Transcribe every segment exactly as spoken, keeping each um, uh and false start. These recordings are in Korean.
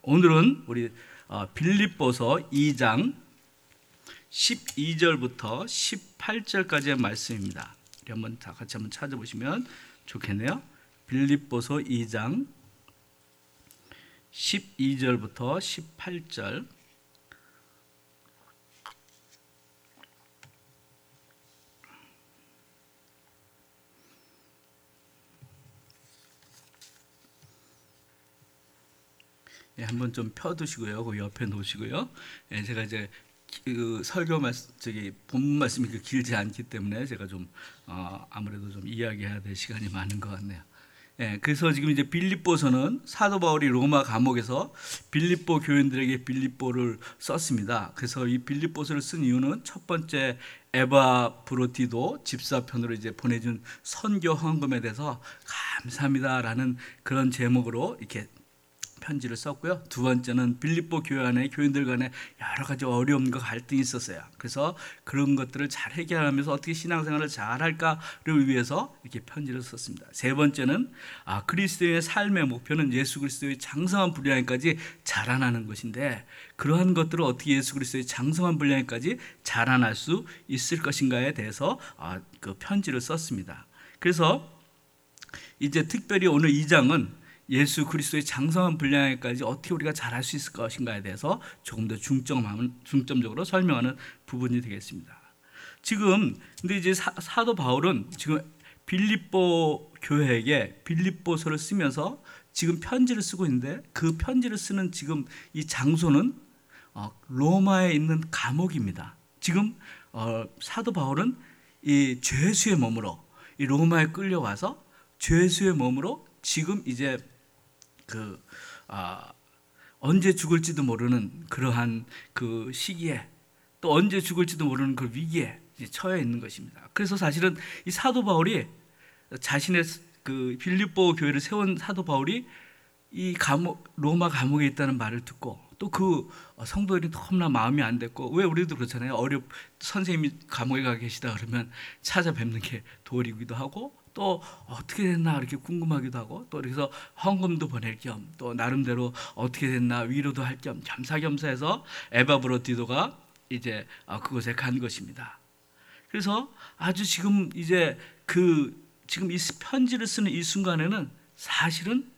오늘은 우리 빌립보서 이 장 십이 절부터 십팔 절까지의 말씀입니다. 우리 한번 다 같이 한번 찾아보시면 좋겠네요. 빌립보서 이 장 십이 절부터 십팔 절. 예, 한번 좀 펴두시고요. 그 옆에 놓으시고요. 예, 제가 이제 그 설교 말씀, 저기 본문 말씀이 그 길지 않기 때문에 제가 좀 어, 아무래도 좀 이야기해야 될 시간이 많은 것 같네요. 예, 그래서 지금 이제 빌립보서는 사도 바울이 로마 감옥에서 빌립보 교인들에게 빌립보를 썼습니다. 그래서 이 빌립보서를 쓴 이유는 첫 번째 에바브로디도 집사편으로 이제 보내준 선교 헌금에 대해서 감사합니다라는 그런 제목으로 이렇게 편지를 썼고요. 두 번째는 빌립보 교회 안에 교인들 간에 여러 가지 어려움과 갈등이 있었어요. 그래서 그런 것들을 잘 해결하면서 어떻게 신앙생활을 잘 할까를 위해서 이렇게 편지를 썼습니다. 세 번째는 아, 그리스도인의 삶의 목표는 예수 그리스도의 장성한 분량까지 자라나는 것인데 그러한 것들을 어떻게 예수 그리스도의 장성한 분량까지 자라날 수 있을 것인가에 대해서 아, 그 편지를 썼습니다. 그래서 이제 특별히 오늘 이 장은 예수 그리스도의 장성한 분량에까지 어떻게 우리가 잘할 수 있을 것인가에 대해서 조금 더 중점하는, 중점적으로 설명하는 부분이 되겠습니다. 지금 근데 이제 사, 사도 바울은 지금 빌립보 교회에게 빌립보서를 쓰면서 지금 편지를 쓰고 있는데 그 편지를 쓰는 지금 이 장소는 어, 로마에 있는 감옥입니다. 지금 어, 사도 바울은 이 죄수의 몸으로 이 로마에 끌려와서 죄수의 몸으로 지금 이제 그 아, 언제 죽을지도 모르는 그러한 그 시기에 또 언제 죽을지도 모르는 그 위기에 이제 처해 있는 것입니다. 그래서 사실은 이 사도 바울이 자신의 그 빌립보 교회를 세운 사도 바울이 이 감옥 로마 감옥에 있다는 말을 듣고 또 그 성도들이 너무나 마음이 안 됐고 왜 우리도 그렇잖아요. 어렵 선생님이 감옥에 가 계시다 그러면 찾아뵙는 게 도리이기도 하고 또 어떻게 됐나 이렇게 궁금하기도 하고 또 그래서 헌금도 보낼 겸 또 나름대로 어떻게 됐나 위로도 할 겸 겸사겸사해서 에바브로디도가 이제 그곳에 간 것입니다. 그래서 아주 지금 이제 그 지금 이 편지를 쓰는 이 순간에는 사실은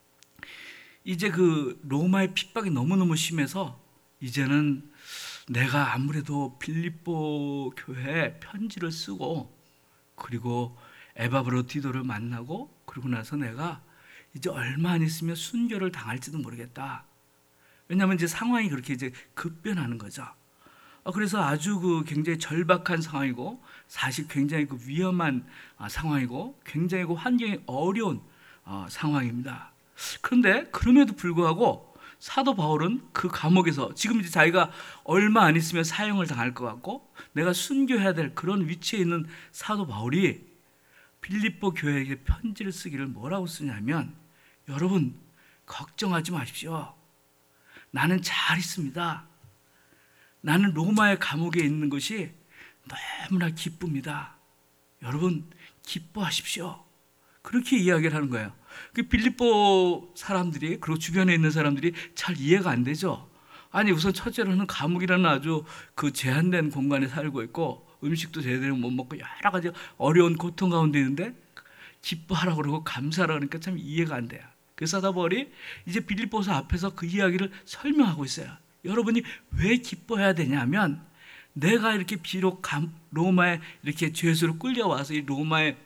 이제 그 로마의 핍박이 너무너무 심해서 이제는 내가 아무래도 빌립보 교회에 편지를 쓰고 그리고 에바브로디도를 만나고 그러고 나서 내가 이제 얼마 안 있으면 순교를 당할지도 모르겠다. 왜냐하면 이제 상황이 그렇게 이제 급변하는 거죠. 그래서 아주 그 굉장히 절박한 상황이고 사실 굉장히 그 위험한 상황이고 굉장히 그 환경이 어려운 상황입니다. 그런데 그럼에도 불구하고 사도 바울은 그 감옥에서 지금 이제 자기가 얼마 안 있으면 사형을 당할 것 같고 내가 순교해야 될 그런 위치에 있는 사도 바울이 빌립보 교회에게 편지를 쓰기를 뭐라고 쓰냐면 여러분 걱정하지 마십시오. 나는 잘 있습니다. 나는 로마의 감옥에 있는 것이 너무나 기쁩니다. 여러분 기뻐하십시오. 그렇게 이야기를 하는 거예요. 그 빌립보 사람들이 그리고 주변에 있는 사람들이 잘 이해가 안 되죠. 아니 우선 첫째로는 감옥이라는 아주 그 제한된 공간에 살고 있고 음식도 제대로 못 먹고 여러 가지 어려운 고통 가운데 있는데 기뻐하라고 그러고 감사하라고 그러니까 참 이해가 안 돼요. 그래서 사도 바울이 이제 빌립보서 앞에서 그 이야기를 설명하고 있어요. 여러분이 왜 기뻐해야 되냐면 내가 이렇게 비록 감, 로마에 이렇게 죄수로 끌려와서 이 로마의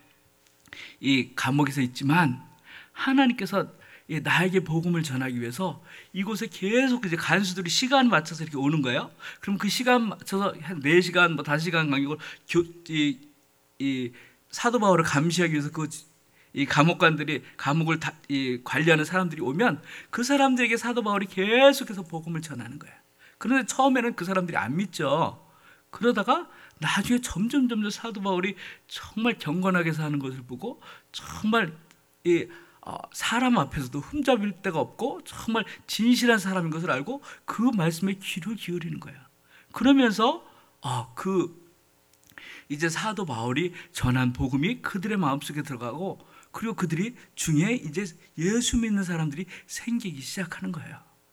이 감옥에서 있지만 하나님께서 나에게 복음을 전하기 위해서 이곳에 계속 이제 간수들이 시간 맞춰서 이렇게 오는 거예요. 그럼 그 시간 맞춰서 한 네 시간 뭐 다섯 시간 간격으로 이, 이 사도 바울을 감시하기 위해서 그 이 감옥관들이 감옥을 다, 이 관리하는 사람들이 오면 그 사람들에게 사도 바울이 계속해서 복음을 전하는 거예요. 그런데 처음에는 그 사람들이 안 믿죠. 그러다가 나중에 점점 점점 사도 바울이 정말 경건하게 사는 것을 보고 정말 이 어, 사람 앞에서도 흠잡을 데가 없고 정말 진실한 사람인 것을 알고 그 말씀에 귀를 기울이는 거예요. 그러면서 어, 그 이제 사도 바울이 전한 복음이 그들의 마음속에 들어가고 그리고 그들이 중에 이제 예수 믿는 사람들이 생기기 시작하는 거예요.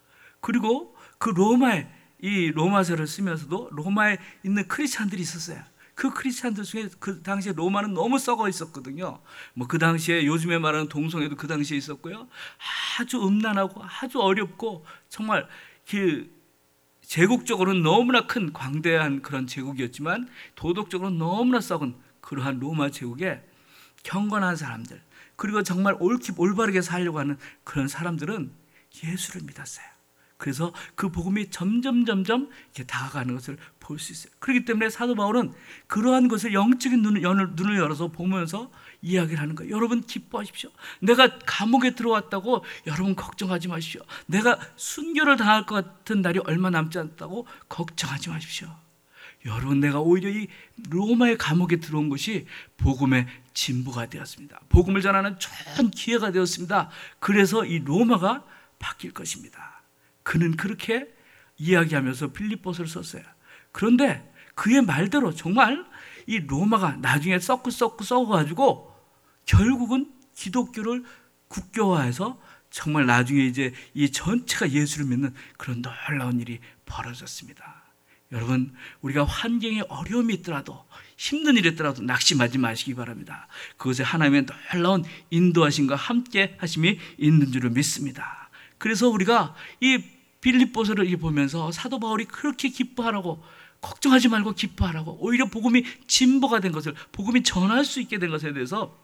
그리고 그 로마에 이 로마서를 쓰면서도 로마에 있는 크리스찬들이 있었어요. 그 크리스찬들 중에 그 당시에 로마는 너무 썩어 있었거든요. 뭐 그 당시에 요즘에 말하는 동성애도 그 당시에 있었고요. 아주 음란하고 아주 어렵고 정말 그 제국적으로는 너무나 큰 광대한 그런 제국이었지만 도덕적으로는 너무나 썩은 그러한 로마 제국에 경건한 사람들, 그리고 정말 옳게 올바르게 살려고 하는 그런 사람들은 예수를 믿었어요. 그래서 그 복음이 점점 점점 이렇게 다가가는 것을 볼 수 있어요. 그렇기 때문에 사도 바울은 그러한 것을 영적인 눈을, 눈을 열어서 보면서 이야기를 하는 거예요. 여러분 기뻐하십시오. 내가 감옥에 들어왔다고 여러분 걱정하지 마십시오. 내가 순교를 당할 것 같은 날이 얼마 남지 않다고 걱정하지 마십시오. 여러분, 내가 오히려 이 로마의 감옥에 들어온 것이 복음의 진보가 되었습니다. 복음을 전하는 좋은 기회가 되었습니다. 그래서 이 로마가 바뀔 것입니다. 그는 그렇게 이야기하면서 빌립보서를 썼어요. 그런데 그의 말대로 정말 이 로마가 나중에 썩고 썩고 썩어가지고 결국은 기독교를 국교화해서 정말 나중에 이제 이 전체가 예수를 믿는 그런 놀라운 일이 벌어졌습니다. 여러분, 우리가 환경에 어려움이 있더라도 힘든 일이 있더라도 낙심하지 마시기 바랍니다. 그것에 하나님의 놀라운 인도하심과 함께 하심이 있는 줄을 믿습니다. 그래서 우리가 이 빌립보서를 보면서 사도 바울이 그렇게 기뻐하라고, 걱정하지 말고 기뻐하라고, 오히려 복음이 진보가 된 것을, 복음이 전할 수 있게 된 것에 대해서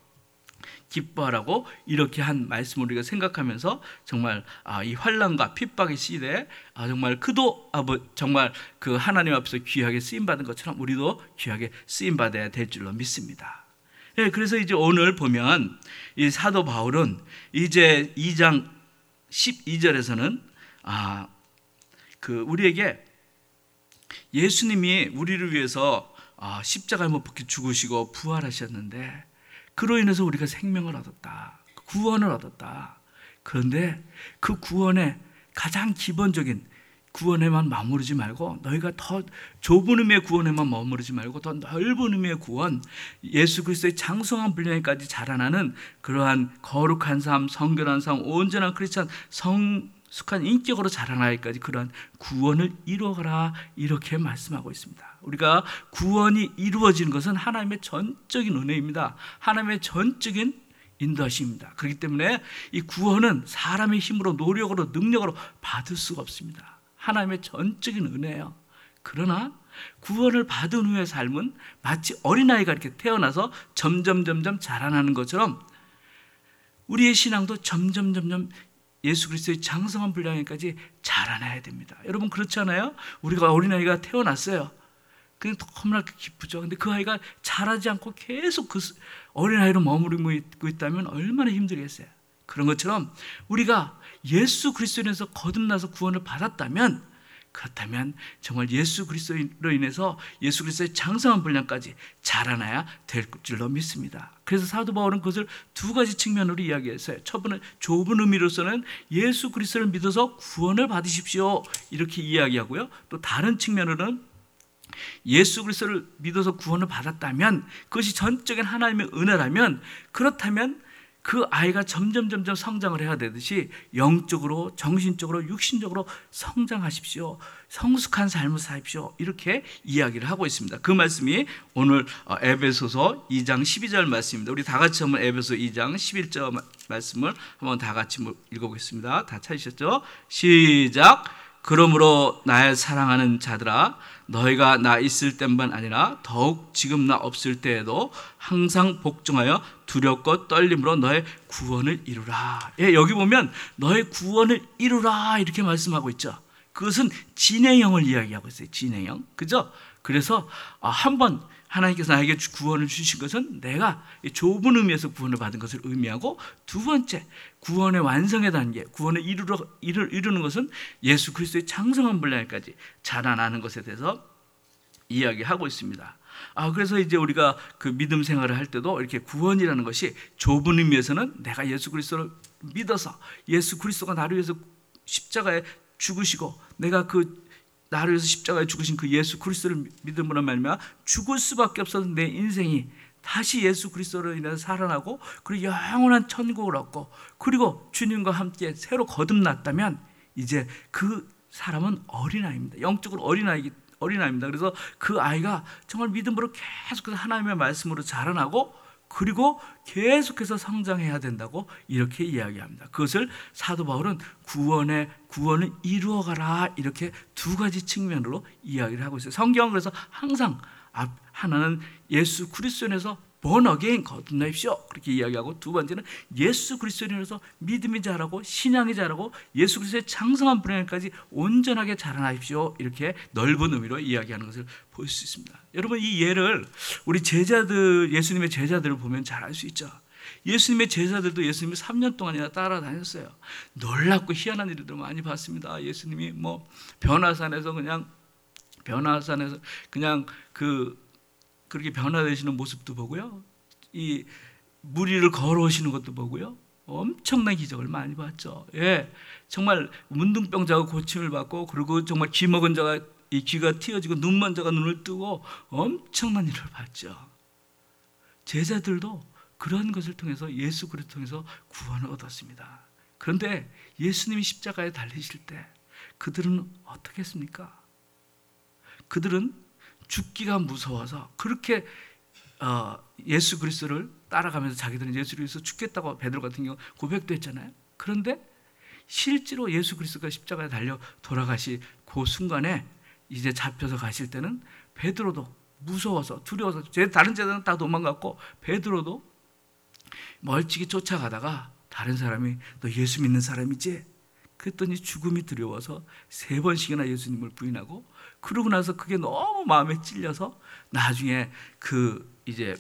기뻐하라고 이렇게 한 말씀을 우리가 생각하면서 정말 이 환난과 핍박의 시대에 정말 그도 정말 그 하나님 앞에서 귀하게 쓰임 받은 것처럼 우리도 귀하게 쓰임 받아야 될 줄로 믿습니다. 네, 그래서 이제 오늘 보면 이 사도 바울은 이제 이 장 십이 절에서는 아, 그 우리에게 예수님이 우리를 위해서 아, 십자가에 못 박혀 죽으시고 부활하셨는데 그로 인해서 우리가 생명을 얻었다, 구원을 얻었다. 그런데 그 구원의 가장 기본적인 구원에만 머무르지 말고, 너희가 더 좁은 의미의 구원에만 머무르지 말고 더 넓은 의미의 구원, 예수 그리스도의 장성한 분량까지 자라나는 그러한 거룩한 삶, 성결한 삶, 온전한 크리스찬, 성숙한 인격으로 자라나기까지 그러한 구원을 이루어가라, 이렇게 말씀하고 있습니다. 우리가 구원이 이루어지는 것은 하나님의 전적인 은혜입니다. 하나님의 전적인 인도하심입니다. 그렇기 때문에 이 구원은 사람의 힘으로, 노력으로, 능력으로 받을 수가 없습니다. 하나님의 전적인 은혜예요. 그러나 구원을 받은 후의 삶은 마치 어린아이가 이렇게 태어나서 점점 점점 자라나는 것처럼 우리의 신앙도 점점 점점 예수 그리스도의 장성한 분량에까지 자라나야 됩니다. 여러분, 그렇지 않아요? 우리가 어린아이가 태어났어요. 그냥 너무나 기쁘죠. 근데 그 아이가 자라지 않고 계속 그 어린아이로 머무르고 있다면 얼마나 힘들겠어요. 그런 것처럼 우리가 예수 그리스도로 인해서 거듭나서 구원을 받았다면, 그렇다면 정말 예수 그리스도로 인해서 예수 그리스도의 장성한 분량까지 자라나야 될 줄로 믿습니다. 그래서 사도 바울은 그것을 두 가지 측면으로 이야기했어요. 첫 번째, 좁은 의미로서는 예수 그리스도를 믿어서 구원을 받으십시오, 이렇게 이야기하고요. 또 다른 측면으로는 예수 그리스도를 믿어서 구원을 받았다면, 그것이 전적인 하나님의 은혜라면, 그렇다면 그 아이가 점점 점점 성장을 해야 되듯이 영적으로, 정신적으로, 육신적으로 성장하십시오, 성숙한 삶을 사십시오, 이렇게 이야기를 하고 있습니다. 그 말씀이 오늘 에베소서 이 장 십이 절 말씀입니다. 우리 다 같이 한번 에베소 이 장 십일 절 말씀을 한번 다 같이 읽어보겠습니다. 다 찾으셨죠? 시작. 그러므로 나의 사랑하는 자들아, 너희가 나 있을 때만 아니라 더욱 지금 나 없을 때에도 항상 복종하여 두렵고 떨림으로 너의 구원을 이루라. 예, 여기 보면 너의 구원을 이루라, 이렇게 말씀하고 있죠. 그것은 진행형을 이야기하고 있어요. 진행형, 그죠? 그래서 한번 하나님께서 나에게 구원을 주신 것은 내가 좁은 의미에서 구원을 받은 것을 의미하고, 두 번째, 구원의 완성의 단계, 구원을 이루러, 이루, 이루는 것은 예수 그리스도의 장성한 분량까지 자라나는 것에 대해서 이야기하고 있습니다. 아, 그래서 이제 우리가 그 믿음 생활을 할 때도 이렇게 구원이라는 것이 좁은 의미에서는 내가 예수 그리스도를 믿어서 예수 그리스도가 나를 위해서 십자가에 죽으시고, 내가 그 나를 위해서 십자가에 죽으신 그 예수 그리스도를 믿음으로 말미암아 죽을 수밖에 없었던 내 인생이 다시 예수 그리스도로 인해서 살아나고, 그리고 영원한 천국을 얻고, 그리고 주님과 함께 새로 거듭났다면 이제 그 사람은 어린아이입니다. 영적으로 어린아이, 어린아이입니다. 그래서 그 아이가 정말 믿음으로 계속해서 하나님의 말씀으로 자라나고 그리고 계속해서 성장해야 된다고 이렇게 이야기합니다. 그것을 사도 바울은 구원의 구원을 이루어가라 이렇게 두 가지 측면으로 이야기를 하고 있어요. 성경은 그래서 항상 하나는 예수 그리스도인에서 born again 거듭나십시오 그렇게 이야기하고, 두 번째는 예수 그리스도인으로서 믿음이 자라고 신앙이 자라고 예수 그리스도의 장성한 분량까지 온전하게 자라나십시오 이렇게 넓은 의미로 이야기하는 것을 볼 수 있습니다. 여러분, 이 예를 우리 제자들, 예수님의 제자들을 보면 잘 알 수 있죠. 예수님의 제자들도 예수님이 삼 년 동안이나 따라다녔어요. 놀랍고 희한한 일들을 많이 봤습니다. 예수님이 뭐 변화산에서 그냥 변화산에서 그냥 그 그렇게 변화되시는 모습도 보고요, 이 물 위를 걸어오시는 것도 보고요, 엄청난 기적을 많이 봤죠. 예, 정말 문둥병자가 고침을 받고, 그리고 정말 귀 먹은 자가 이 귀가 튀어지고 눈 먼 자가 눈을 뜨고 엄청난 일을 봤죠. 제자들도 그런 것을 통해서 예수 그리스도를 통해서 구원을 얻었습니다. 그런데 예수님이 십자가에 달리실 때 그들은 어떻게 했습니까? 그들은 죽기가 무서워서 그렇게 어, 예수 그리스도를 따라가면서 자기들은 예수 그리스도 죽겠다고 베드로 같은 경우 고백도 했잖아요. 그런데 실제로 예수 그리스도가 십자가에 달려 돌아가시 그 순간에 이제 잡혀서 가실 때는 베드로도 무서워서 두려워서, 다른 제자는 다 도망갔고 베드로도 멀찍이 쫓아가다가 다른 사람이 너 예수 믿는 사람이지? 그랬더니 죽음이 두려워서 세 번씩이나 예수님을 부인하고, 그러고 나서 그게 너무 마음에 찔려서 나중에 그 이제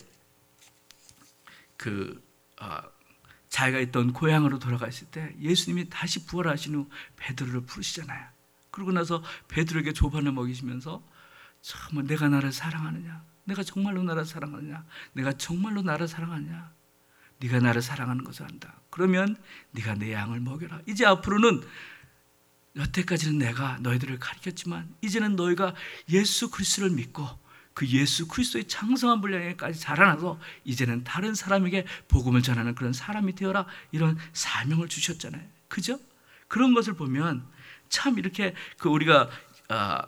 그 어, 자기가 있던 고향으로 돌아갔을 때 예수님이 다시 부활하신 후 베드로를 부르시잖아요. 그러고 나서 베드로에게 조반을 먹이시면서 정말 내가 나를 사랑하느냐, 내가 정말로 나를 사랑하느냐, 내가 정말로 나를 사랑하느냐, 네가 나를 사랑하는 것을 안다. 그러면 네가 내 양을 먹여라. 이제 앞으로는 여태까지는 내가 너희들을 가르쳤지만 이제는 너희가 예수 그리스도를 믿고 그 예수 그리스도의 장성한 분량에까지 자라나서 이제는 다른 사람에게 복음을 전하는 그런 사람이 되어라. 이런 사명을 주셨잖아요. 그죠? 그런 것을 보면 참 이렇게 그 우리가 아,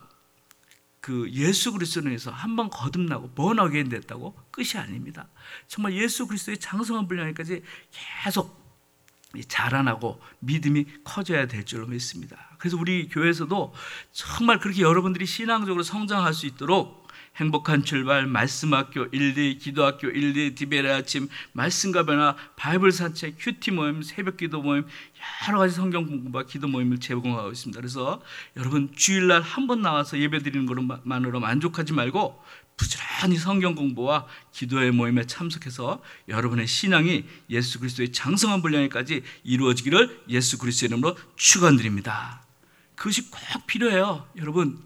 그 예수 그리스도에 의해서 한번 거듭나고 born again 됐다고 끝이 아닙니다. 정말 예수 그리스도의 장성한 분량에까지 계속 자라나고 믿음이 커져야 될 줄로 믿습니다. 그래서 우리 교회에서도 정말 그렇게 여러분들이 신앙적으로 성장할 수 있도록 행복한 출발, 말씀학교 일, 이, 기도학교 일, 이, 디베레 아침, 말씀과 변화, 바이블 산책, 큐티 모임, 새벽 기도 모임, 여러 가지 성경 공부와 기도 모임을 제공하고 있습니다. 그래서 여러분 주일날 한 번 나와서 예배 드리는 것만으로 만족하지 말고 부지런히 성경 공부와 기도의 모임에 참석해서 여러분의 신앙이 예수 그리스도의 장성한 분량에까지 이루어지기를 예수 그리스도의 이름으로 축원드립니다. 그것이 꼭 필요해요. 여러분,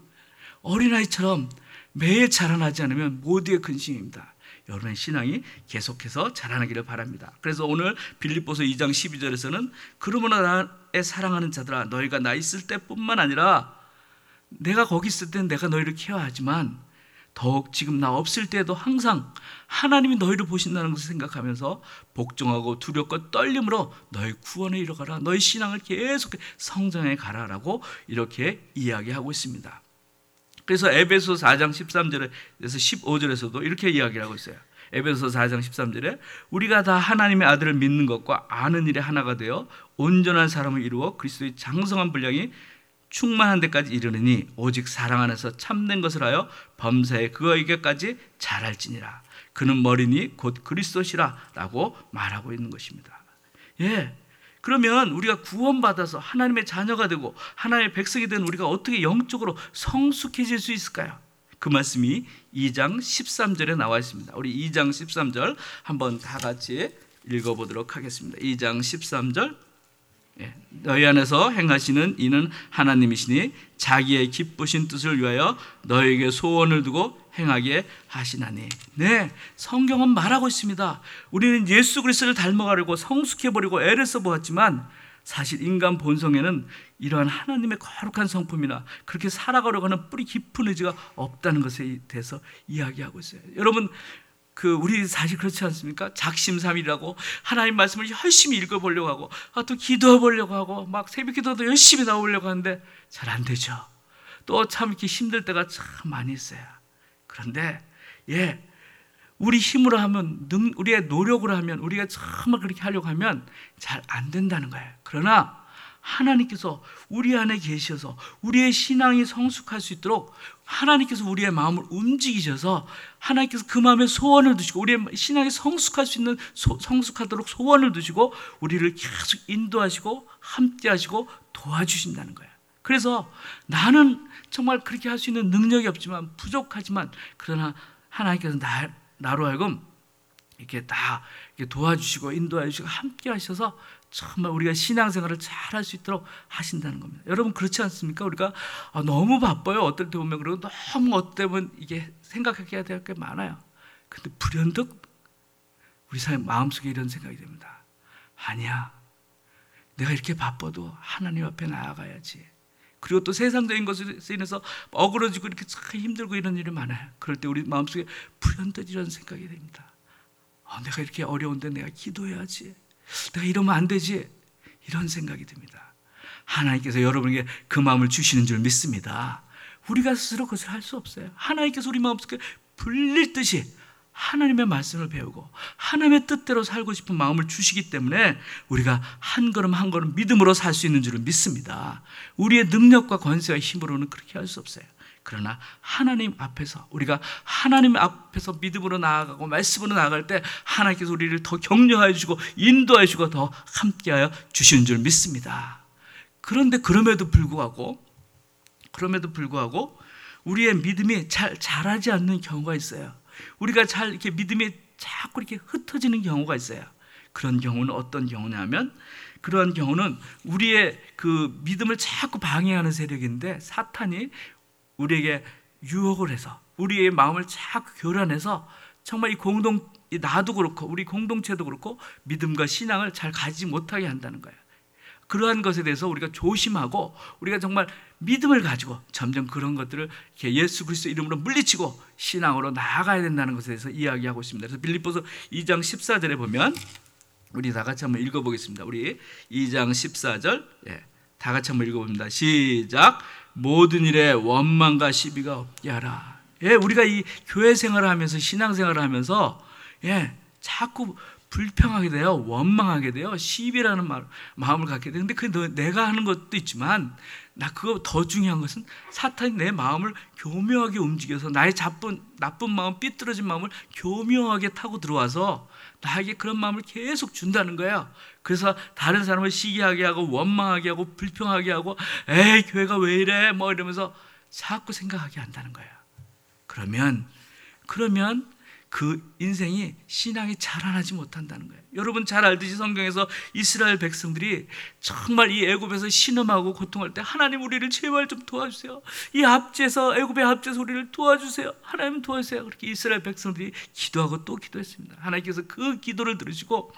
어린아이처럼 매일 자라나지 않으면 모두의 근심입니다. 여러분의 신앙이 계속해서 자라나기를 바랍니다. 그래서 오늘 빌립보서 이 장 십이 절에서는 그러므로 나의 사랑하는 자들아, 너희가 나 있을 때뿐만 아니라 내가 거기 있을 때는 내가 너희를 케어하지만 더욱 지금 나 없을 때에도 항상 하나님이 너희를 보신다는 것을 생각하면서 복종하고 두렵고 떨림으로 너희 구원을 이뤄가라, 너희 신앙을 계속 성장해 가라라고 이렇게 이야기하고 있습니다. 그래서 에베소 사 장 십삼 절에서 십오 절에서도 이렇게 이야기를 하고 있어요. 에베소 사 장 십삼 절에 우리가 다 하나님의 아들을 믿는 것과 아는 일에 하나가 되어 온전한 사람을 이루어 그리스도의 장성한 분량이 충만한 데까지 이르느니 오직 사랑 안에서 참된 것을 하여 범사에 그에게까지 자랄지니라. 그는 머리니 곧 그리스도시라 라고 말하고 있는 것입니다. 예, 그러면 우리가 구원받아서 하나님의 자녀가 되고 하나님의 백성이 된 우리가 어떻게 영적으로 성숙해질 수 있을까요? 그 말씀이 이 장 십삼 절에 나와 있습니다. 우리 이 장 십삼 절 한번 다 같이 읽어보도록 하겠습니다. 이 장 십삼 절, 예, 너희 안에서 행하시는 이는 하나님이시니 자기의 기쁘신 뜻을 위하여 너희에게 소원을 두고 행하게 하시나니. 네, 성경은 말하고 있습니다. 우리는 예수 그리스도를 닮아가려고 성숙해버리고 애를 써보았지만 사실 인간 본성에는 이러한 하나님의 거룩한 성품이나 그렇게 살아가려고 하는 뿌리 깊은 의지가 없다는 것에 대해서 이야기하고 있어요. 여러분, 그 우리 사실 그렇지 않습니까? 작심삼일이라고 하나님 말씀을 열심히 읽어보려고 하고 아, 또 기도해보려고 하고 막 새벽 기도도 열심히 나오려고 하는데 잘 안 되죠. 또 참 이렇게 힘들 때가 참 많이 있어요. 그런데 예, 우리 힘으로 하면, 능, 우리의 노력으로 하면, 우리가 정말 그렇게 하려고 하면 잘 안 된다는 거예요. 그러나 하나님께서 우리 안에 계셔서 우리의 신앙이 성숙할 수 있도록 하나님께서 우리의 마음을 움직이셔서 하나님께서 그 마음에 소원을 두시고 우리의 신앙이 성숙할 수 있는 소, 성숙하도록 소원을 두시고 우리를 계속 인도하시고 함께 하시고 도와주신다는 거예요. 그래서 나는 정말 그렇게 할 수 있는 능력이 없지만 부족하지만 그러나 하나님께서 나, 나로 하여금 이렇게 다 이렇게 도와주시고 인도해 주시고 함께 하셔서 정말 우리가 신앙생활을 잘 할 수 있도록 하신다는 겁니다. 여러분 그렇지 않습니까? 우리가 너무 바빠요. 어떨 때 보면 그리고 너무 어떨 때 보면 이게 생각해야 될 게 많아요. 근데 불현듯 우리 사람 마음속에 이런 생각이 듭니다. 아니야, 내가 이렇게 바빠도 하나님 앞에 나아가야지. 그리고 또 세상적인 것으로 인해서 어그러지고 이렇게 참 힘들고 이런 일이 많아요. 그럴 때 우리 마음속에 불현듯 이런 생각이 됩니다. 아, 내가 이렇게 어려운데 내가 기도해야지. 내가 이러면 안 되지. 이런 생각이 듭니다. 하나님께서 여러분에게 그 마음을 주시는 줄 믿습니다. 우리가 스스로 그것을 할 수 없어요. 하나님께서 우리 마음속에 불릴 듯이 하나님의 말씀을 배우고 하나님의 뜻대로 살고 싶은 마음을 주시기 때문에 우리가 한 걸음 한 걸음 믿음으로 살 수 있는 줄을 믿습니다. 우리의 능력과 권세와 힘으로는 그렇게 할 수 없어요. 그러나 하나님 앞에서 우리가 하나님 앞에서 믿음으로 나아가고 말씀으로 나아갈 때 하나님께서 우리를 더 격려해 주시고 인도해 주시고 더 함께하여 주시는 줄 믿습니다. 그런데 그럼에도 불구하고 그럼에도 불구하고 우리의 믿음이 잘 자라지 않는 경우가 있어요. 우리가 잘 이렇게 믿음이 자꾸 이렇게 흩어지는 경우가 있어요. 그런 경우는 어떤 경우냐면 그러한 경우는 우리의 그 믿음을 자꾸 방해하는 세력인데 사탄이 우리에게 유혹을 해서 우리의 마음을 자꾸 교란해서 정말 이 공동 나도 그렇고 우리 공동체도 그렇고 믿음과 신앙을 잘 가지지 못하게 한다는 거예요. 그러한 것에 대해서 우리가 조심하고 우리가 정말 믿음을 가지고 점점 그런 것들을 예수 그리스도 이름으로 물리치고 신앙으로 나아가야 된다는 것에 대해서 이야기하고 있습니다. 그래서 빌립보서 이 장 십사 절에 보면 우리 다 같이 한번 읽어보겠습니다. 우리 이 장 십사 절 예, 다 같이 한번 읽어봅니다. 시작. 모든 일에 원망과 시비가 없게 하라. 예, 우리가 이 교회 생활을 하면서 신앙 생활을 하면서 예, 자꾸 불평하게 돼요. 원망하게 돼요. 시비라는 말, 마음을 갖게 돼요. 근데 그 내가 하는 것도 있지만 나 그거 더 중요한 것은 사탄이 내 마음을 교묘하게 움직여서 나의 나쁜, 나쁜 마음, 삐뚤어진 마음을 교묘하게 타고 들어와서 나에게 그런 마음을 계속 준다는 거예요. 그래서 다른 사람을 시기하게 하고 원망하게 하고 불평하게 하고 에이 교회가 왜 이래 뭐 이러면서 자꾸 생각하게 한다는 거예요. 그러면 그러면 그 인생이 신앙이 자라나지 못한다는 거예요. 여러분 잘 알듯이 성경에서 이스라엘 백성들이 정말 이 애굽에서 신음하고 고통할 때 하나님 우리를 제발 좀 도와주세요. 이 압제에서 애굽의 압제에서 우리를 도와주세요. 하나님 도와주세요. 그렇게 이스라엘 백성들이 기도하고 또 기도했습니다. 하나님께서 그 기도를 들으시고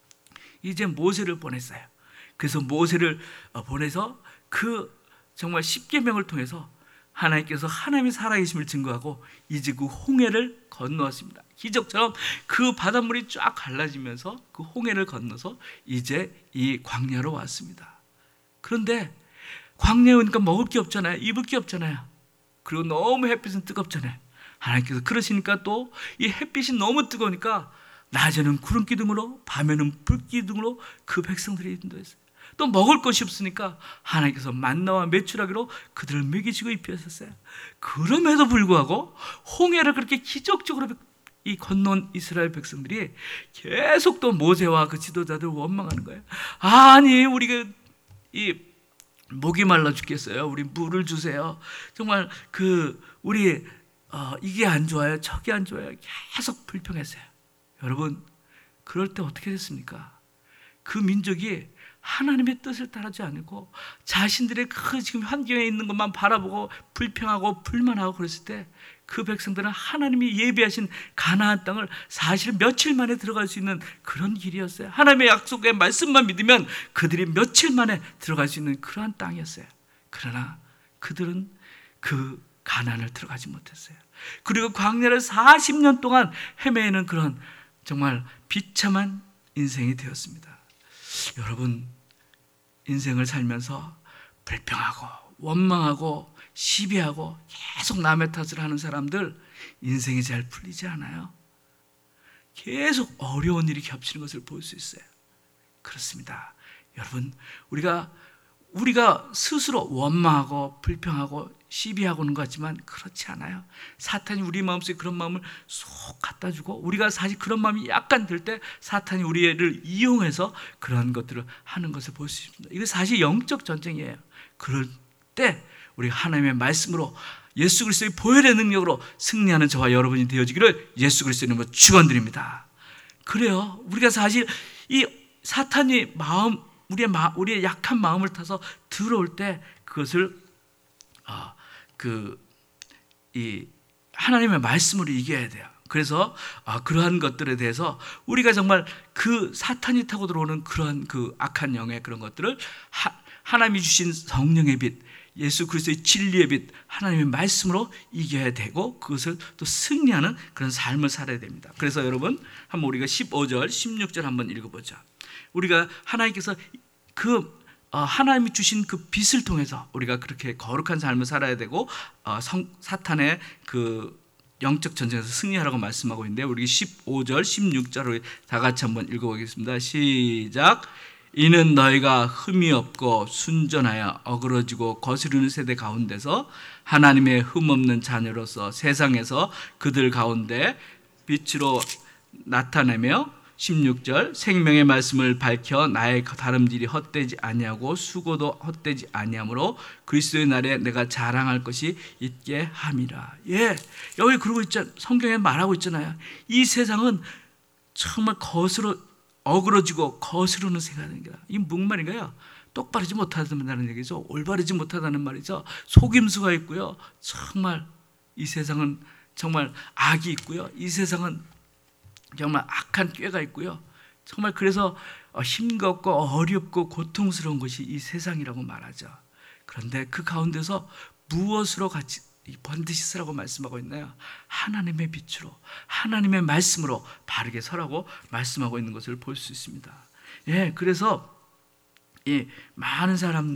이제 모세를 보냈어요. 그래서 모세를 보내서 그 정말 십계명을 통해서 하나님께서 하나님이 살아계심을 증거하고 이제 그 홍해를 건너왔습니다. 기적처럼 그 바닷물이 쫙 갈라지면서 그 홍해를 건너서 이제 이 광야로 왔습니다. 그런데 광야에 오니까 먹을 게 없잖아요. 입을 게 없잖아요. 그리고 너무 햇빛은 뜨겁잖아요. 하나님께서 그러시니까 또 이 햇빛이 너무 뜨거우니까 낮에는 구름 기둥으로 밤에는 불 기둥으로 그 백성들이 인도했어요. 또 먹을 것이 없으니까 하나님께서 만나와 메추라기로 그들을 먹이시고 입히셨어요. 그럼에도 불구하고 홍해를 그렇게 기적적으로 이 건넌 이스라엘 백성들이 계속 또 모세와 그 지도자들을 원망하는 거예요. 아니 우리가 이 목이 말라 죽겠어요. 우리 물을 주세요. 정말 그 우리 어, 이게 안 좋아요. 저게 안 좋아요. 계속 불평했어요. 여러분 그럴 때 어떻게 됐습니까? 그 민족이 하나님의 뜻을 따르지 않고 자신들의 그 지금 환경에 있는 것만 바라보고 불평하고 불만하고 그랬을 때 그 백성들은 하나님이 예비하신 가나안 땅을 사실 며칠 만에 들어갈 수 있는 그런 길이었어요. 하나님의 약속의 말씀만 믿으면 그들이 며칠 만에 들어갈 수 있는 그러한 땅이었어요. 그러나 그들은 그 가나안을 들어가지 못했어요. 그리고 광야를 사십 년 동안 헤매는 그런 정말 비참한 인생이 되었습니다. 여러분, 인생을 살면서 불평하고 원망하고 시비하고 계속 남의 탓을 하는 사람들 인생이 잘 풀리지 않아요. 계속 어려운 일이 겹치는 것을 볼 수 있어요. 그렇습니다. 여러분, 우리가 우리가 스스로 원망하고 불평하고 시비하고는 것 같지만 그렇지 않아요. 사탄이 우리 마음속에 그런 마음을 쏙 갖다 주고, 우리가 사실 그런 마음이 약간 들 때 사탄이 우리를 이용해서 그런 것들을 하는 것을 볼 수 있습니다. 이거 사실 영적 전쟁이에요. 그럴 때 우리가 하나님의 말씀으로 예수 그리스도의 보혈의 능력으로 승리하는 저와 여러분이 되어지기를 예수 그리스도의 이름으로 축원드립니다. 그래요. 우리가 사실 이 사탄이 마음, 우리의 마, 우리의 약한 마음을 타서 들어올 때 그것을 아, 그 이 하나님의 말씀으로 이겨야 돼요. 그래서 아, 그러한 것들에 대해서 우리가 정말 그 사탄이 타고 들어오는 그러한 그 악한 영의 그런 것들을 하, 하나님이 주신 성령의 빛, 예수 그리스도의 진리의 빛, 하나님의 말씀으로 이겨야 되고 그것을 또 승리하는 그런 삶을 살아야 됩니다. 그래서 여러분, 한번 우리가 십오 절, 십육 절 한번 읽어보자. 우리가 하나님께서 그 하나님이 주신 그 빛을 통해서 우리가 그렇게 거룩한 삶을 살아야 되고 성, 사탄의 그 영적 전쟁에서 승리하라고 말씀하고 있는데, 우리 십오 절, 십육 절을 다 같이 한번 읽어보겠습니다. 시작. 이는 너희가 흠이 없고 순전하여 어그러지고 거스르는 세대 가운데서 하나님의 흠 없는 자녀로서 세상에서 그들 가운데 빛으로 나타내며, 십육 절, 생명의 말씀을 밝혀 나의 다름질이 헛되지 아니하고 수고도 헛되지 아니하므로 그리스도의 날에 내가 자랑할 것이 있게 함이라. 예, 여기 그러고 있잖아요. 성경에 말하고 있잖아요. 이 세상은 정말 거스러 어그러지고 거스르는 생각하는 거야. 이 무슨 말인가요? 똑바르지 못하다는 얘기죠. 올바르지 못하다는 말이죠. 속임수가 있고요. 정말 이 세상은 정말 악이 있고요. 이 세상은 정말 악한 꾀가 있고요. 정말 그래서 힘겹고 어렵고 고통스러운 것이 이 세상이라고 말하죠. 그런데 그 가운데서 무엇으로 같이 반드시 서라고 말씀하고 있나요? 하나님의 빛으로, 하나님의 말씀으로 바르게 서라고 말씀하고 있는 것을 볼 수 있습니다. 예, 그래서 이 많은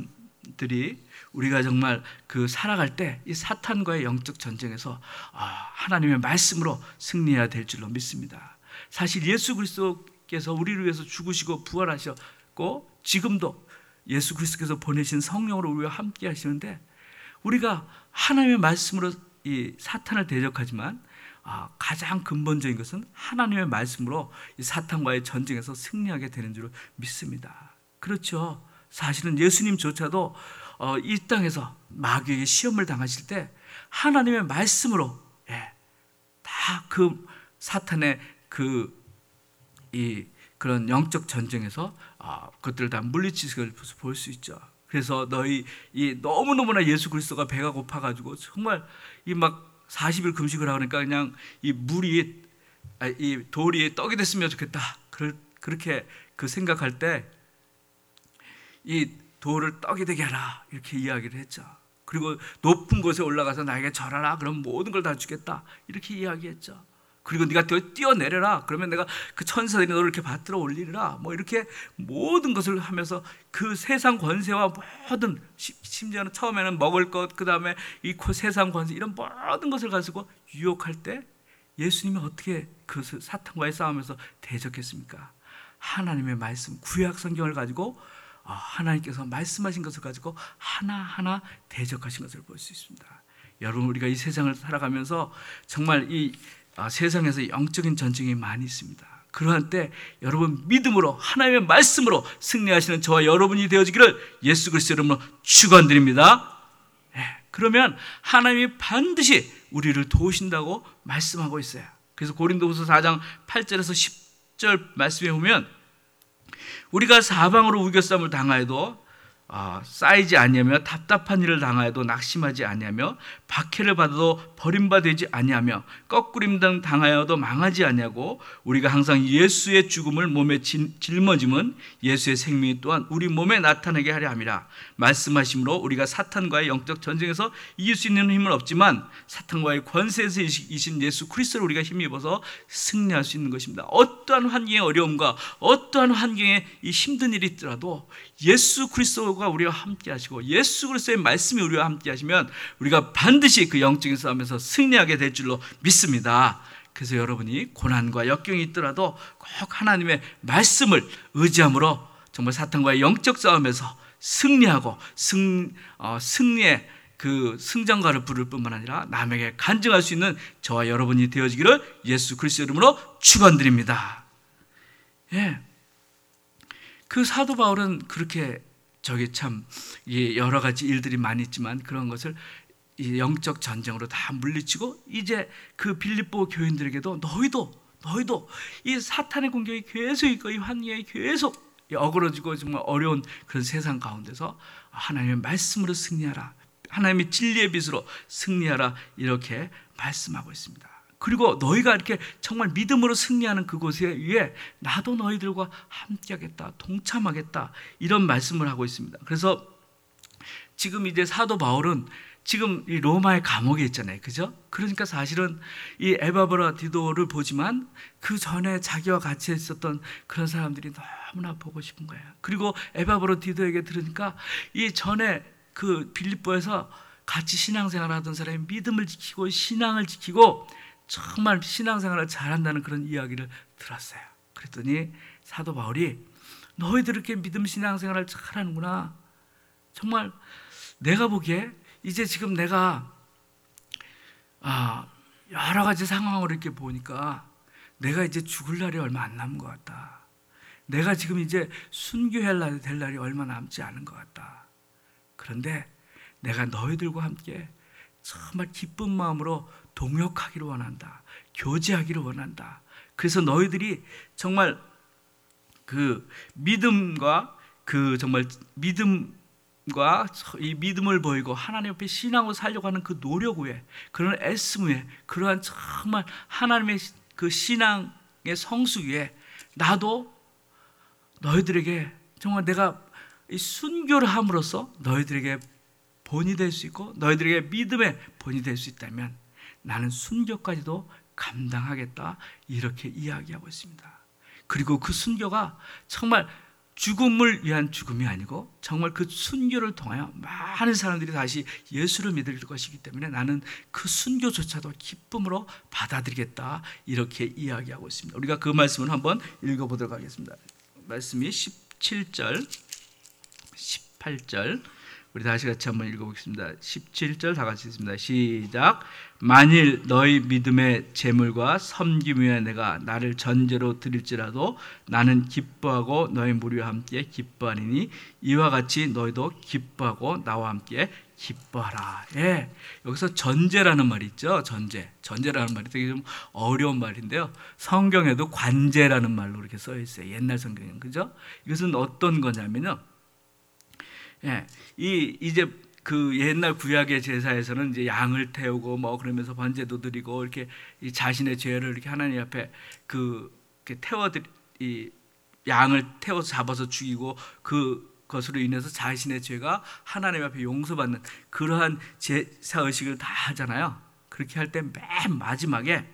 사람들이 우리가 정말 그 살아갈 때 이 사탄과의 영적 전쟁에서 하나님의 말씀으로 승리해야 될 줄로 믿습니다. 사실 예수 그리스도께서 우리를 위해서 죽으시고 부활하셨고 지금도 예수 그리스도께서 보내신 성령으로 우리와 함께 하시는데, 우리가 하나님의 말씀으로 이 사탄을 대적하지만 가장 근본적인 것은 하나님의 말씀으로 이 사탄과의 전쟁에서 승리하게 되는 줄 믿습니다. 그렇죠. 사실은 예수님조차도 이 땅에서 마귀에게 시험을 당하실 때 하나님의 말씀으로 다 그 사탄의 그 이 그런 영적 전쟁에서 아, 그것들을 다 물리치는 것을 볼 수 있죠. 그래서 너희 이 너무너무나 예수 그리스도가 배가 고파가지고 정말 이 막 사십 일 금식을 하니까 그냥 이 물이 아, 이 돌이 떡이 됐으면 좋겠다. 그, 그렇게 그 생각할 때 이 돌을 떡이 되게 하라 이렇게 이야기를 했죠. 그리고 높은 곳에 올라가서 나에게 절하라. 그럼 모든 걸 다 주겠다. 이렇게 이야기했죠. 그리고 네가 뛰어내려라. 그러면 내가 그 천사들이 너를 이렇게 받들어 올리리라. 뭐 이렇게 모든 것을 하면서 그 세상 권세와 모든, 심지어는 처음에는 먹을 것, 그 다음에 이 세상 권세, 이런 모든 것을 가지고 유혹할 때 예수님이 어떻게 그 사탄과의 싸움에서 대적했습니까? 하나님의 말씀, 구약 성경을 가지고 하나님께서 말씀하신 것을 가지고 하나하나 대적하신 것을 볼 수 있습니다. 여러분, 우리가 이 세상을 살아가면서 정말 이 세상에서 영적인 전쟁이 많이 있습니다. 그러한 때 여러분 믿음으로 하나님의 말씀으로 승리하시는 저와 여러분이 되어지기를 예수 그리스도 이름으로 축원드립니다. 네, 그러면 하나님이 반드시 우리를 도우신다고 말씀하고 있어요. 그래서 고린도후서 사 장 팔 절에서 십 절 말씀에 보면 우리가 사방으로 우겨쌈을 당하여도 아, 쌓이지 아니하며 답답한 일을 당하여도 낙심하지 아니하며 박해를 받아도 버림받지 아니하며 거꾸림 등 당하여도 망하지 아니하고 우리가 항상 예수의 죽음을 몸에 짊어짐은 예수의 생명이 또한 우리 몸에 나타나게 하려 함이라. 말씀하심으로 우리가 사탄과의 영적 전쟁에서 이길 수 있는 힘은 없지만 사탄과의 권세에서 이신 예수 그리스도를 우리가 힘입어서 승리할 수 있는 것입니다. 어떠한 환경의 어려움과 어떠한 환경에 이 힘든 일이 있더라도 예수 그리스도가 우리와 함께 하시고 예수 그리스도의 말씀이 우리와 함께 하시면 우리가 반드시 그 영적인 싸움에서 승리하게 될 줄로 믿습니다. 그래서 여러분이 고난과 역경이 있더라도 꼭 하나님의 말씀을 의지함으로 정말 사탄과의 영적 싸움에서 승리하고 승, 어, 승리의 그 승전가를 부를 뿐만 아니라 남에게 간증할 수 있는 저와 여러분이 되어지기를 예수 그리스도 이름으로 축원드립니다. 예. 그 사도 바울은 그렇게 저기 참 여러 가지 일들이 많이 있지만 그런 것을 영적 전쟁으로 다 물리치고 이제 그 빌립보 교인들에게도 너희도 너희도 이 사탄의 공격이 계속 있고 이 환경이 계속 어그러지고 정말 어려운 그런 세상 가운데서 하나님의 말씀으로 승리하라, 하나님의 진리의 빛으로 승리하라 이렇게 말씀하고 있습니다. 그리고 너희가 이렇게 정말 믿음으로 승리하는 그곳에 위해 나도 너희들과 함께하겠다, 동참하겠다 이런 말씀을 하고 있습니다. 그래서 지금 이제 사도 바울은 지금 이 로마의 감옥에 있잖아요, 그죠? 그러니까 사실은 이 에바브라 디도를 보지만 그 전에 자기와 같이 있었던 그런 사람들이 너무나 보고 싶은 거예요. 그리고 에바브라 디도에게 들으니까 이 전에 그 빌립보에서 같이 신앙생활하던 사람이 믿음을 지키고 신앙을 지키고 정말 신앙생활을 잘한다는 그런 이야기를 들었어요. 그랬더니 사도 바울이 너희들 이렇게 믿음 신앙생활을 잘하는구나. 정말 내가 보기에 이제 지금 내가 아, 여러 가지 상황을 이렇게 보니까 내가 이제 죽을 날이 얼마 안 남은 것 같다. 내가 지금 이제 순교할 될 날이 얼마 남지 않은 것 같다. 그런데 내가 너희들과 함께 정말 기쁜 마음으로 동역하기를 원한다. 교제하기를 원한다. 그래서 너희들이 정말 그 믿음과 그 정말 믿음과 이 믿음을 보이고 하나님 앞에 신앙으로 살려고 하는 그 노력 후에 그런 애씀 후에 그러한 정말 하나님의 그 신앙의 성수 위에 나도 너희들에게 정말 내가 이 순교를 함으로써 너희들에게 본이 될 수 있고 너희들에게 믿음의 본이 될 수 있다면 나는 순교까지도 감당하겠다 이렇게 이야기하고 있습니다. 그리고 그 순교가 정말 죽음을 위한 죽음이 아니고 정말 그 순교를 통하여 많은 사람들이 다시 예수를 믿을 것이기 때문에 나는 그 순교조차도 기쁨으로 받아들이겠다 이렇게 이야기하고 있습니다. 우리가 그 말씀을 한번 읽어보도록 하겠습니다. 말씀이 십칠 절 십팔 절 우리 다시 같이 한번 읽어보겠습니다. 십칠 절 다 같이 읽습니다. 시작. 만일 너희 믿음의 재물과 섬김 위에 내가 나를 전제로 드릴지라도 나는 기뻐하고 너희 무리와 함께 기뻐하리니 이와 같이 너희도 기뻐하고 나와 함께 기뻐하라. 예, 여기서 전제라는 말이 있죠. 전제. 전제라는 말이 되게 좀 어려운 말인데요. 성경에도 관제라는 말로 이렇게 써 있어요. 옛날 성경에는. 그죠? 이것은 어떤 거냐면요. 예, 이 이제 그 옛날 구약의 제사에서는 이제 양을 태우고 뭐 그러면서 번제도 드리고 이렇게 이 자신의 죄를 이렇게 하나님 앞에 그 이렇게 태워 이 양을 태워서 잡아서 죽이고 그 것으로 인해서 자신의 죄가 하나님 앞에 용서받는 그러한 제사 의식을 다 하잖아요. 그렇게 할 때 맨 마지막에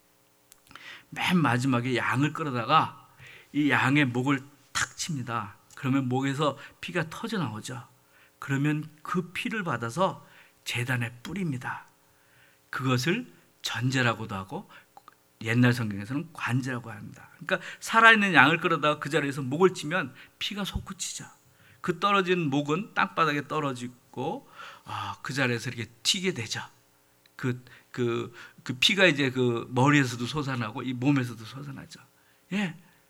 맨 마지막에 양을 끌어다가 이 양의 목을 탁 칩니다. 그러면 목에서 피가 터져 나오죠. 그러면 그 피를 받아서 제단에 뿌립니다. 그것을 전제라고도 하고 옛날 성경에서는 관제라고 합니다. 그러니까 살아있는 양을 끌어다가 그 자리에서 목을 치면 피가 솟구치죠. 그 떨어진 목은 땅바닥에 떨어지고 아, 그 자리에서 이렇게 튀게 되죠. 그, 그, 그 피가 이제 그 머리에서도 솟아나고 이 몸에서도 솟아나죠. 예,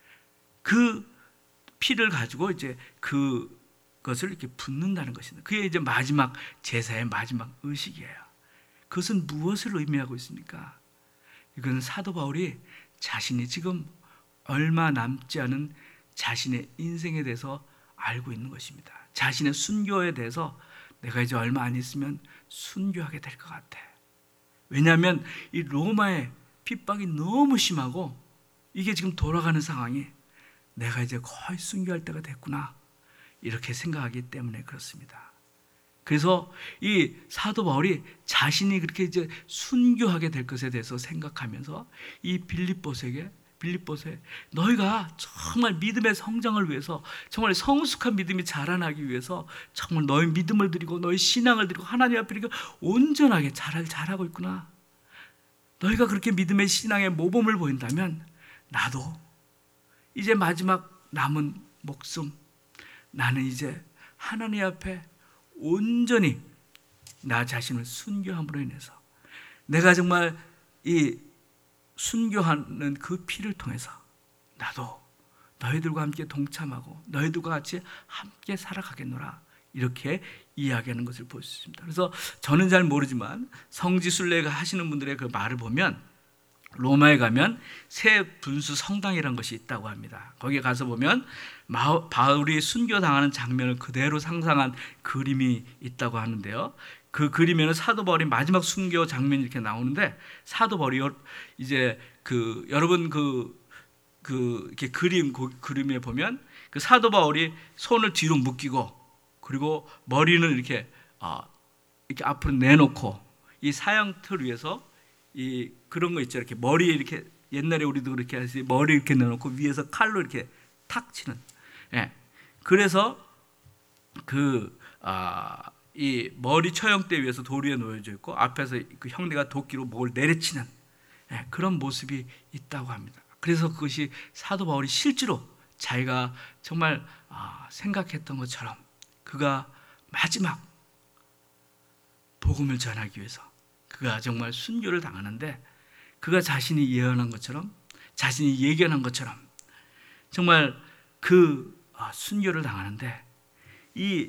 그 피를 가지고 이제 그것을 이렇게 붓는다는 것입니다. 그게 이제 마지막 제사의 마지막 의식이에요. 그것은 무엇을 의미하고 있습니까? 이건 사도 바울이 자신이 지금 얼마 남지 않은 자신의 인생에 대해서 알고 있는 것입니다. 자신의 순교에 대해서 내가 이제 얼마 안 있으면 순교하게 될 것 같아. 왜냐하면 이 로마의 핍박이 너무 심하고 이게 지금 돌아가는 상황이 내가 이제 거의 순교할 때가 됐구나 이렇게 생각하기 때문에 그렇습니다. 그래서 이 사도 바울이 자신이 그렇게 이제 순교하게 될 것에 대해서 생각하면서 이 빌립보서에게 빌립보서에 너희가 정말 믿음의 성장을 위해서, 정말 성숙한 믿음이 자라나기 위해서 정말 너희 믿음을 드리고 너희 신앙을 드리고 하나님 앞에 이렇게 온전하게 잘, 잘하고 있구나. 너희가 그렇게 믿음의 신앙의 모범을 보인다면 나도 이제 마지막 남은 목숨, 나는 이제 하나님 앞에 온전히 나 자신을 순교함으로 인해서 내가 정말 이 순교하는 그 피를 통해서 나도 너희들과 함께 동참하고 너희들과 같이 함께 살아가겠노라 이렇게 이야기하는 것을 볼 수 있습니다. 그래서 저는 잘 모르지만 성지순례가 하시는 분들의 그 말을 보면 로마에 가면 새 분수 성당이라는 것이 있다고 합니다. 거기에 가서 보면 바울이 순교당하는 장면을 그대로 상상한 그림이 있다고 하는데요. 그 그림에는 사도 바울이 마지막 순교 장면이 이렇게 나오는데, 사도 바울이 이제 그 여러분 그, 그 이렇게 그림 그 그림에 보면 그 사도 바울이 손을 뒤로 묶이고 그리고 머리는 이렇게 어, 이렇게 앞으로 내놓고 이 사형틀 위에서 이 그런 거 있죠. 이렇게 머리에 이렇게 옛날에 우리도 그렇게 해서 머리 이렇게 내놓고 위에서 칼로 이렇게 탁 치는. 예. 그래서 그 아. 이 머리 처형대 위에서 돌 위에 놓여져 있고 앞에서 그 형제가 도끼로 목을 내리치는 그런 모습이 있다고 합니다. 그래서 그것이 사도 바울이 실제로 자기가 정말 생각했던 것처럼 그가 마지막 복음을 전하기 위해서 그가 정말 순교를 당하는데, 그가 자신이 예언한 것처럼, 자신이 예견한 것처럼 정말 그 순교를 당하는데 이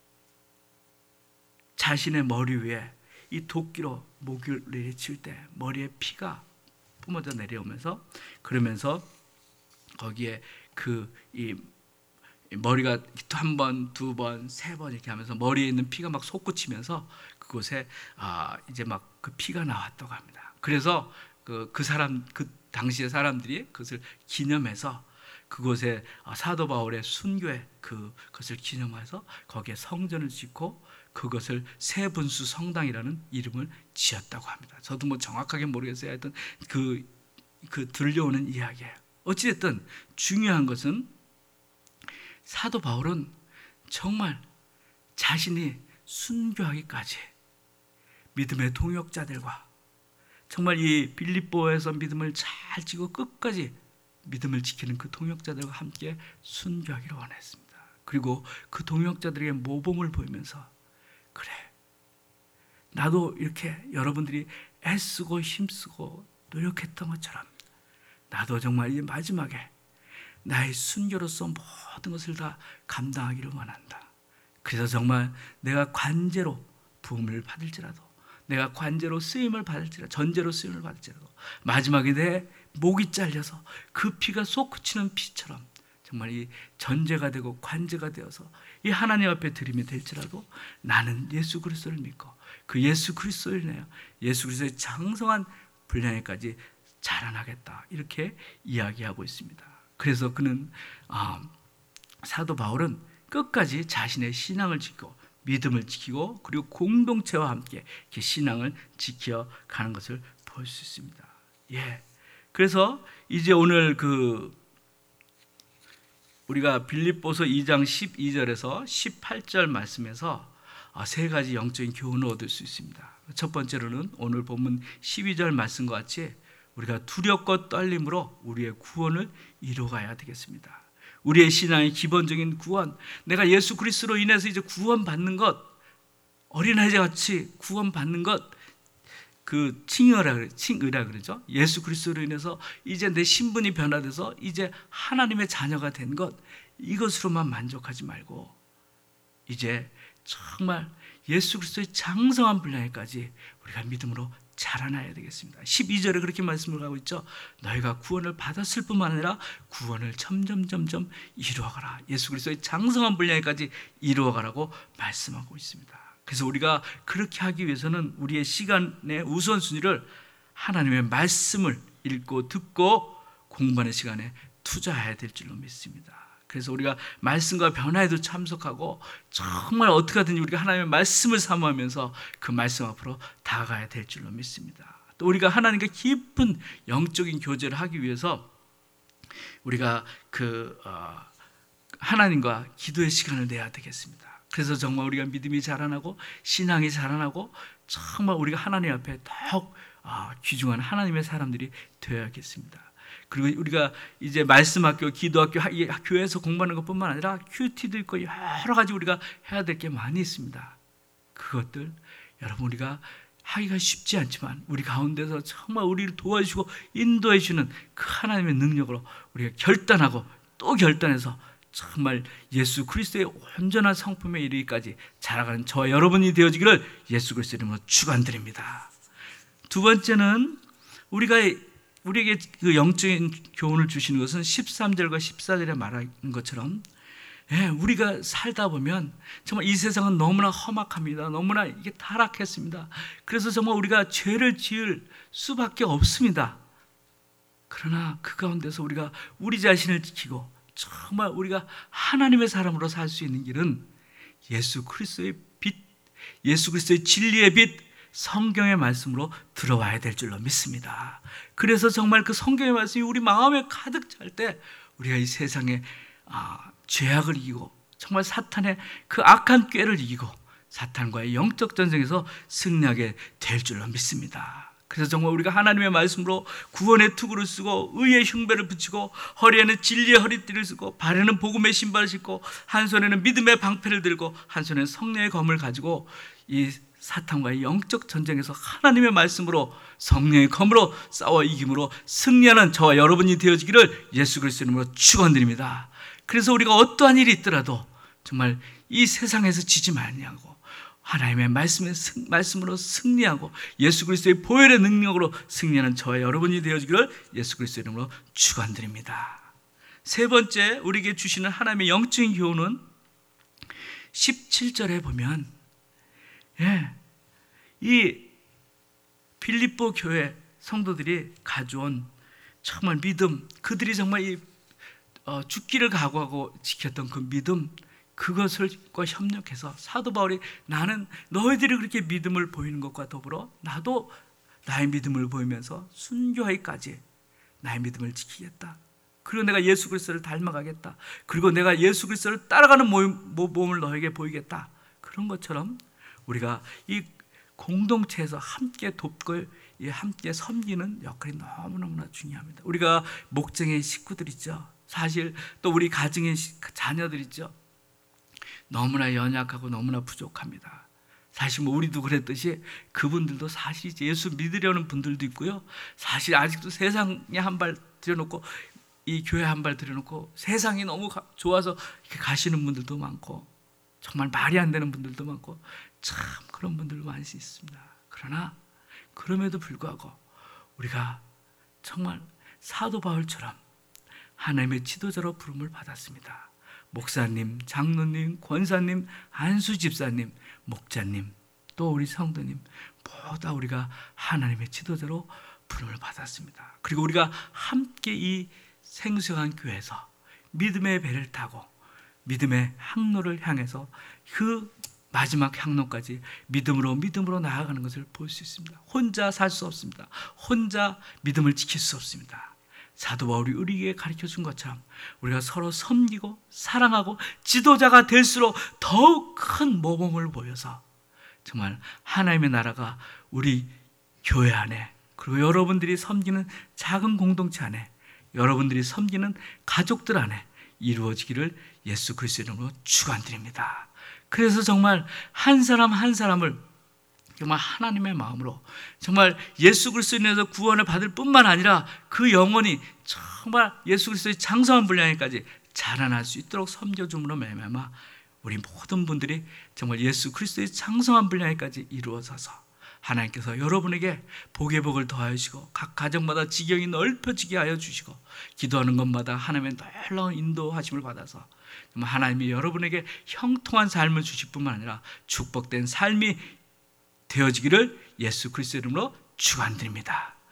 자신의 머리 위에 이 도끼로 목을 내리칠 때 머리에 피가 뿜어져 내려오면서, 그러면서 거기에 그 이 머리가 한 번, 두 번, 세 번 이렇게 하면서 머리에 있는 피가 막 솟구치면서 그곳에 아 이제 막 그 피가 나왔다고 합니다. 그래서 그, 그 사람 그 당시의 사람들이 그것을 기념해서 그곳에 사도 바울의 순교의 그 것을 기념해서 거기에 성전을 짓고 그것을 세분수 성당이라는 이름을 지었다고 합니다. 저도 뭐 정확하게 모르겠어요. 하여튼 그, 그 들려오는 이야기예요. 어찌됐든 중요한 것은 사도 바울은 정말 자신이 순교하기까지 믿음의 동역자들과 정말 이 빌립보에서 믿음을 잘 지고 끝까지 믿음을 지키는 그 동역자들과 함께 순교하기를 원했습니다. 그리고 그 동역자들에게 모범을 보이면서 그래, 나도 이렇게 여러분들이 애쓰고 힘쓰고 노력했던 것처럼 나도 정말 이 마지막에 나의 순교로서 모든 것을 다 감당하기를 원한다. 그래서 정말 내가 관제로 부음을 받을지라도, 내가 관제로 쓰임을 받을지라도, 전제로 쓰임을 받을지라도, 마지막에 내 목이 잘려서 그 피가 솟구치는 피처럼 정말 이 전제가 되고 관제가 되어서 이 하나님 앞에 드림이 될지라도 나는 예수 그리스도를 믿고 그 예수 그리스도를 인하여 예수 그리스도의 장성한 분량에까지 자라나겠다, 이렇게 이야기하고 있습니다. 그래서 그는 아, 사도 바울은 끝까지 자신의 신앙을 지키고 믿음을 지키고 그리고 공동체와 함께 이렇게 신앙을 지켜가는 것을 볼 수 있습니다. 예. 그래서 이제 오늘 그 우리가 빌립보서 이 장 십이 절에서 십팔 절 말씀에서 세 가지 영적인 교훈을 얻을 수 있습니다. 첫 번째로는 오늘 본문 십이 절 말씀과 같이 우리가 두렵고 떨림으로 우리의 구원을 이루어가야 되겠습니다. 우리의 신앙의 기본적인 구원, 내가 예수 그리스도로 인해서 이제 구원받는 것, 어린아이같이 구원받는 것, 그 칭의라, 칭의라 그러죠. 예수 그리스도로 인해서 이제 내 신분이 변화돼서 이제 하나님의 자녀가 된 것, 이것으로만 만족하지 말고 이제 정말 예수 그리스도의 장성한 분량에까지 우리가 믿음으로 자라나야 되겠습니다. 십이 절에 그렇게 말씀을 하고 있죠. 너희가 구원을 받았을 뿐만 아니라 구원을 점점 점점 이루어가라. 예수 그리스도의 장성한 분량까지 이루어가라고 말씀하고 있습니다. 그래서 우리가 그렇게 하기 위해서는 우리의 시간의 우선순위를 하나님의 말씀을 읽고 듣고 공부하는 시간에 투자해야 될 줄로 믿습니다. 그래서 우리가 말씀과 변화에도 참석하고 정말 어떻게 하든지 우리가 하나님의 말씀을 사모하면서 그 말씀 앞으로 다가가야 될 줄로 믿습니다. 또 우리가 하나님과 깊은 영적인 교제를 하기 위해서 우리가 그 어, 하나님과 기도의 시간을 내야 되겠습니다. 그래서 정말 우리가 믿음이 자라나고 신앙이 자라나고 정말 우리가 하나님 앞에 더욱 어, 귀중한 하나님의 사람들이 되어야겠습니다. 그리고 우리가 이제 말씀학교, 기도학교, 교회에서 공부하는 것뿐만 아니라 큐티도 있고 여러 가지 우리가 해야 될 게 많이 있습니다. 그것들 여러분 우리가 하기가 쉽지 않지만 우리 가운데서 정말 우리를 도와주시고 인도해 주는 그 하나님의 능력으로 우리가 결단하고 또 결단해서 정말 예수 그리스도의 온전한 성품에 이르기까지 자라가는 저와 여러분이 되어지기를 예수 그리스도 이름으로 축원드립니다. 두 번째는 우리가 우리에게 그 영적인 교훈을 주시는 것은 십삼 절과 십사 절에 말하는 것처럼 예, 우리가 살다 보면 정말 이 세상은 너무나 험악합니다. 너무나 이게 타락했습니다. 그래서 정말 우리가 죄를 지을 수밖에 없습니다. 그러나 그 가운데서 우리가 우리 자신을 지키고 정말 우리가 하나님의 사람으로 살 수 있는 길은 예수 그리스도의 빛, 예수 그리스도의 진리의 빛, 성경의 말씀으로 들어와야 될 줄로 믿습니다. 그래서 정말 그 성경의 말씀이 우리 마음에 가득 찰 때 우리가 이 세상에 아, 죄악을 이기고 정말 사탄의 그 악한 꾀를 이기고 사탄과의 영적 전쟁에서 승리하게 될 줄로 믿습니다. 그래서 정말 우리가 하나님의 말씀으로 구원의 투구를 쓰고 의의 흉배를 붙이고 허리에는 진리의 허리띠를 쓰고 발에는 복음의 신발을 신고 한 손에는 믿음의 방패를 들고 한 손에는 성령의 검을 가지고 이 사탄과의 영적 전쟁에서 하나님의 말씀으로 성령의 검으로 싸워 이김으로 승리하는 저와 여러분이 되어지기를 예수 그리스도 이름으로 축원드립니다. 그래서 우리가 어떠한 일이 있더라도 정말 이 세상에서 지지 말냐고 하나님의 말씀의 승, 말씀으로 승리하고 예수 그리스도의 보혈의 능력으로 승리하는 저와 여러분이 되어지기를 예수 그리스도 이름으로 축원드립니다. 세 번째 우리에게 주시는 하나님의 영적인 교훈은 십칠 절에 보면 예, 이 빌립보 교회 성도들이 가져온 정말 믿음, 그들이 정말 이 어, 죽기를 각오하고 지켰던 그 믿음, 그것을과 협력해서 사도 바울이 나는 너희들이 그렇게 믿음을 보이는 것과 더불어 나도 나의 믿음을 보이면서 순교하기까지 나의 믿음을 지키겠다. 그리고 내가 예수 그리스도를 닮아가겠다. 그리고 내가 예수 그리스도를 따라가는 모범을 너에게 보이겠다. 그런 것처럼 우리가 이 공동체에서 함께 돕고 함께 섬기는 역할이 너무너무나 중요합니다. 우리가 목장의 식구들 있죠. 사실 또 우리 가정의 자녀들 있죠. 너무나 연약하고 너무나 부족합니다. 사실 뭐 우리도 그랬듯이 그분들도 사실 예수 믿으려는 분들도 있고요. 사실 아직도 세상에 한 발 들여놓고 이 교회 한 발 들여놓고 세상이 너무 좋아서 이렇게 가시는 분들도 많고 정말 말이 안 되는 분들도 많고 참 그런 분들도 많이 있습니다. 그러나 그럼에도 불구하고 우리가 정말 사도 바울처럼 하나님의 지도자로 부름을 받았습니다. 목사님, 장로님, 권사님, 안수 집사님, 목자님, 또 우리 성도님 모두 우리가 하나님의 지도자로 부름을 받았습니다. 그리고 우리가 함께 이 생수한 교회에서 믿음의 배를 타고 믿음의 항로를 향해서 그 마지막 향로까지 믿음으로 믿음으로 나아가는 것을 볼 수 있습니다. 혼자 살 수 없습니다. 혼자 믿음을 지킬 수 없습니다. 사도 바울이 우리에게 가르쳐준 것처럼 우리가 서로 섬기고 사랑하고 지도자가 될수록 더욱 큰 모범을 보여서 정말 하나님의 나라가 우리 교회 안에 그리고 여러분들이 섬기는 작은 공동체 안에 여러분들이 섬기는 가족들 안에 이루어지기를 예수 그리스도 이름으로 축원드립니다. 그래서 정말 한 사람 한 사람을 정말 하나님의 마음으로 정말 예수 그리스도에 인해서 구원을 받을 뿐만 아니라 그 영혼이 정말 예수 그리스도의 장성한 분량에까지 자라날 수 있도록 섬겨줌으로 말미암아 우리 모든 분들이 정말 예수 그리스도의 장성한 분량에까지 이루어져서 하나님께서 여러분에게 복의 복을 더하시고 각 가정마다 지경이 넓혀지게 하여 주시고 기도하는 것마다 하나님의 놀라운 인도하심을 받아서 하나님이 여러분에게 형통한 삶을 주실 뿐만 아니라 축복된 삶이 되어지기를 예수 그리스도 이름으로 축원드립니다.